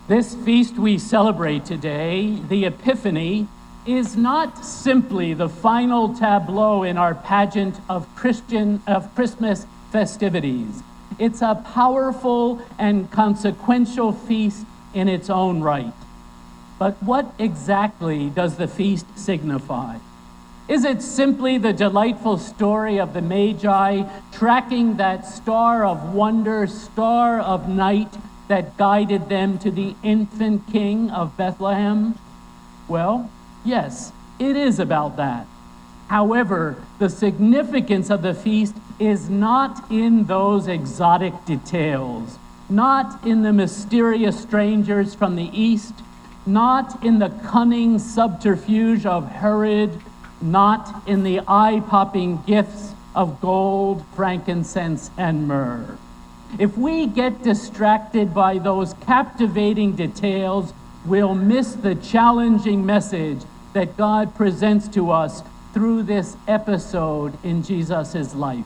This feast we celebrate today, the Epiphany, is not simply the final tableau in our pageant of Christmas festivities. It's a powerful and consequential feast in its own right. But what exactly does the feast signify? Is it simply the delightful story of the Magi tracking that star of wonder, star of night that guided them to the infant king of Bethlehem? Well, yes, it is about that. However, the significance of the feast is not in those exotic details, not in the mysterious strangers from the east, not in the cunning subterfuge of Herod, not in the eye-popping gifts of gold, frankincense, and myrrh. If we get distracted by those captivating details, we'll miss the challenging message that God presents to us through this episode in Jesus' life.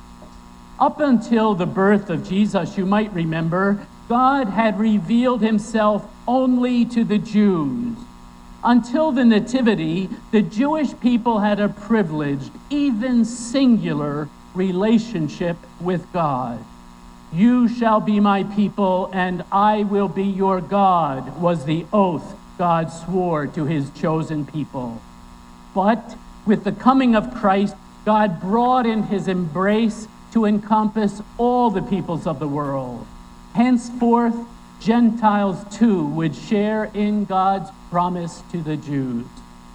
Up until the birth of Jesus, you might remember, God had revealed himself only to the Jews. Until the Nativity, the Jewish people had a privileged, even singular, relationship with God. You shall be my people, and I will be your God, was the oath God swore to his chosen people. But with the coming of Christ, God broadened his embrace to encompass all the peoples of the world. Henceforth, Gentiles too would share in God's promise to the Jews.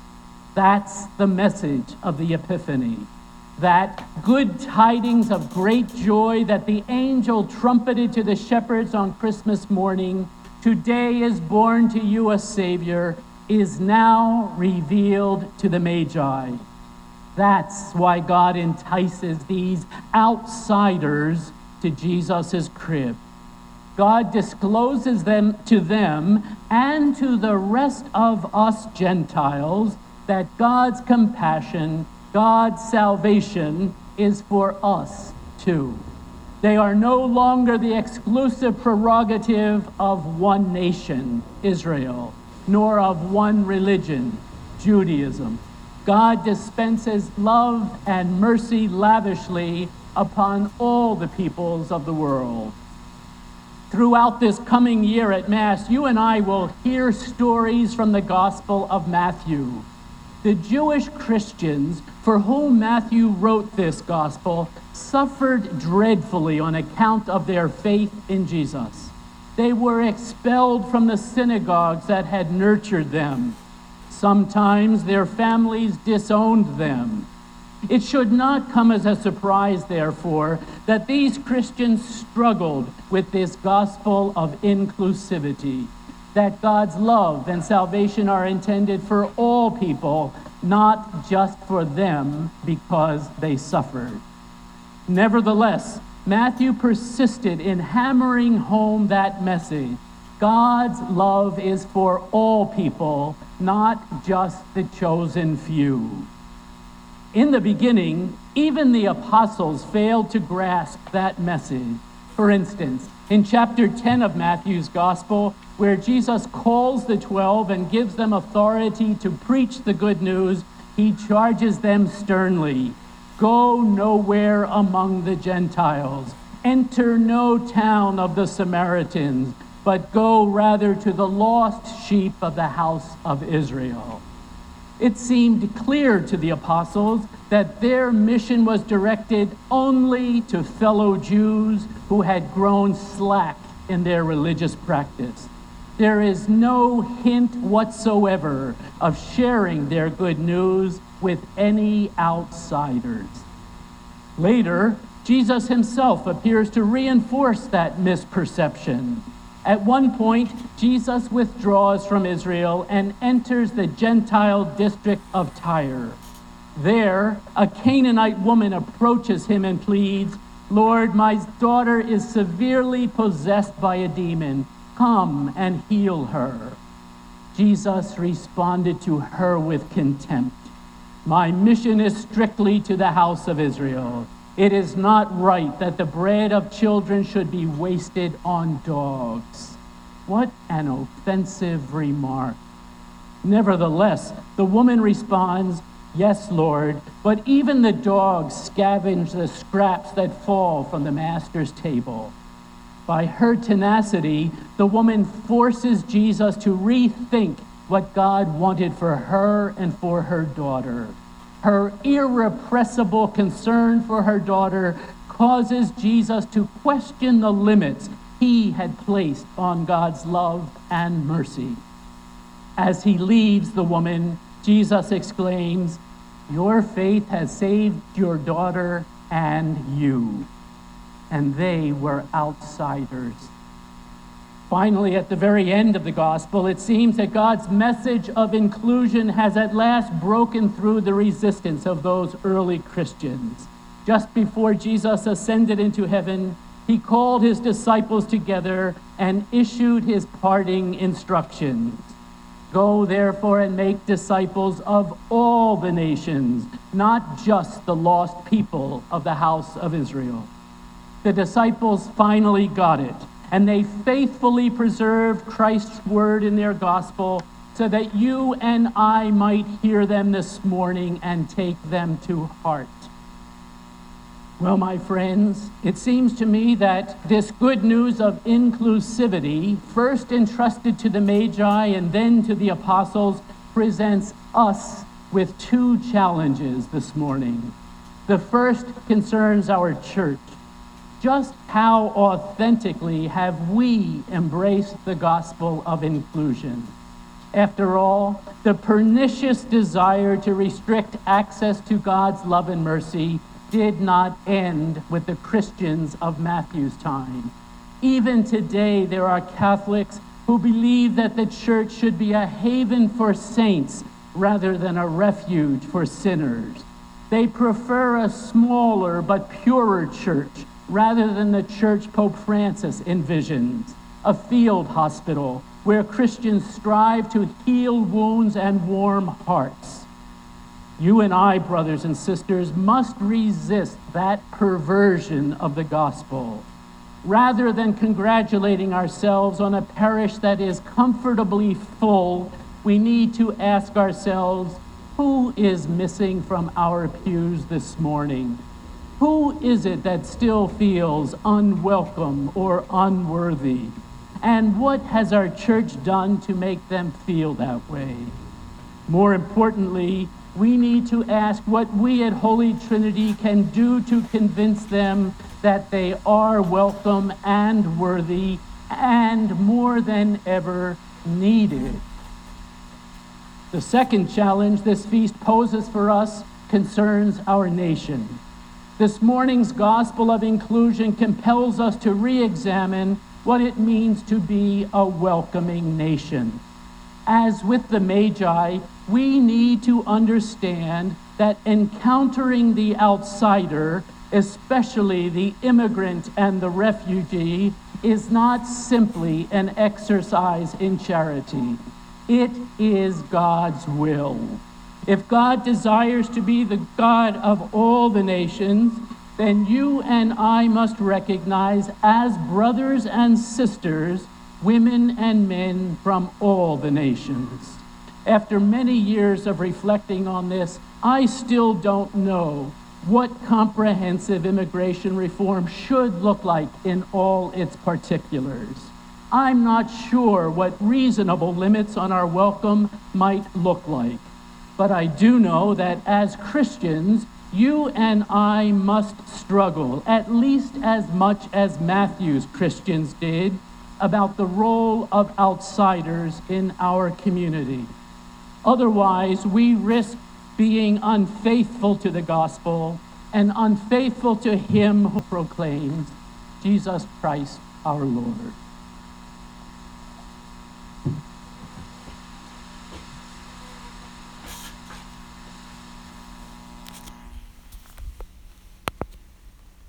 That's the message of the Epiphany. That good tidings of great joy that the angel trumpeted to the shepherds on Christmas morning, today is born to you a Savior, is now revealed to the Magi. That's why God entices these outsiders to Jesus' crib. God discloses them and to the rest of us Gentiles that God's compassion, God's salvation is for us too. They are no longer the exclusive prerogative of one nation, Israel, nor of one religion, Judaism. God dispenses love and mercy lavishly upon all the peoples of the world. Throughout this coming year at Mass, you and I will hear stories from the Gospel of Matthew. The Jewish Christians for whom Matthew wrote this Gospel suffered dreadfully on account of their faith in Jesus. They were expelled from the synagogues that had nurtured them. Sometimes their families disowned them. It should not come as a surprise, therefore, that these Christians struggled with this gospel of inclusivity, that God's love and salvation are intended for all people, not just for them because they suffered. Nevertheless, Matthew persisted in hammering home that message. God's love is for all people, not just the chosen few. In the beginning, even the apostles failed to grasp that message. For instance, in chapter 10 of Matthew's Gospel, where Jesus calls the 12 and gives them authority to preach the good news, he charges them sternly. Go nowhere among the Gentiles. Enter no town of the Samaritans, but go rather to the lost sheep of the house of Israel. It seemed clear to the apostles that their mission was directed only to fellow Jews who had grown slack in their religious practice. There is no hint whatsoever of sharing their good news with any outsiders. Later, Jesus himself appears to reinforce that misperception. At one point, Jesus withdraws from Israel and enters the Gentile district of Tyre. There, a Canaanite woman approaches him and pleads, "Lord, my daughter is severely possessed by a demon. Come and heal her." Jesus responded to her with contempt. "My mission is strictly to the house of Israel. It is not right that the bread of children should be wasted on dogs." What an offensive remark. Nevertheless, the woman responds, "Yes, Lord, but even the dogs scavenge the scraps that fall from the master's table." By her tenacity, the woman forces Jesus to rethink what God wanted for her and for her daughter. Her irrepressible concern for her daughter causes Jesus to question the limits he had placed on God's love and mercy. As he leaves the woman, Jesus exclaims, "Your faith has saved your daughter and you." And they were outsiders. Finally, at the very end of the gospel, it seems that God's message of inclusion has at last broken through the resistance of those early Christians. Just before Jesus ascended into heaven, he called his disciples together and issued his parting instructions. "Go, therefore, and make disciples of all the nations, not just the lost people of the house of Israel." The disciples finally got it, and they faithfully preserved Christ's word in their gospel so that you and I might hear them this morning and take them to heart. Well, my friends, it seems to me that this good news of inclusivity, first entrusted to the Magi and then to the apostles, presents us with two challenges this morning. The first concerns our church. Just how authentically have we embraced the gospel of inclusion? After all, the pernicious desire to restrict access to God's love and mercy did not end with the Christians of Matthew's time. Even today, there are Catholics who believe that the church should be a haven for saints rather than a refuge for sinners. They prefer a smaller but purer church rather than the church Pope Francis envisions, a field hospital where Christians strive to heal wounds and warm hearts. You and I, brothers and sisters, must resist that perversion of the gospel. Rather than congratulating ourselves on a parish that is comfortably full, we need to ask ourselves, who is missing from our pews this morning? Who is it that still feels unwelcome or unworthy? And what has our church done to make them feel that way? More importantly, we need to ask what we at Holy Trinity can do to convince them that they are welcome and worthy and more than ever needed. The second challenge this feast poses for us concerns our nation. This morning's gospel of inclusion compels us to re-examine what it means to be a welcoming nation. As with the Magi, we need to understand that encountering the outsider, especially the immigrant and the refugee, is not simply an exercise in charity. It is God's will. If God desires to be the God of all the nations, then you and I must recognize as brothers and sisters women and men from all the nations. After many years of reflecting on this, I still don't know what comprehensive immigration reform should look like in all its particulars. I'm not sure what reasonable limits on our welcome might look like. But I do know that as Christians, you and I must struggle, at least as much as Matthew's Christians did, about the role of outsiders in our community. Otherwise, we risk being unfaithful to the gospel and unfaithful to him who proclaims Jesus Christ our Lord.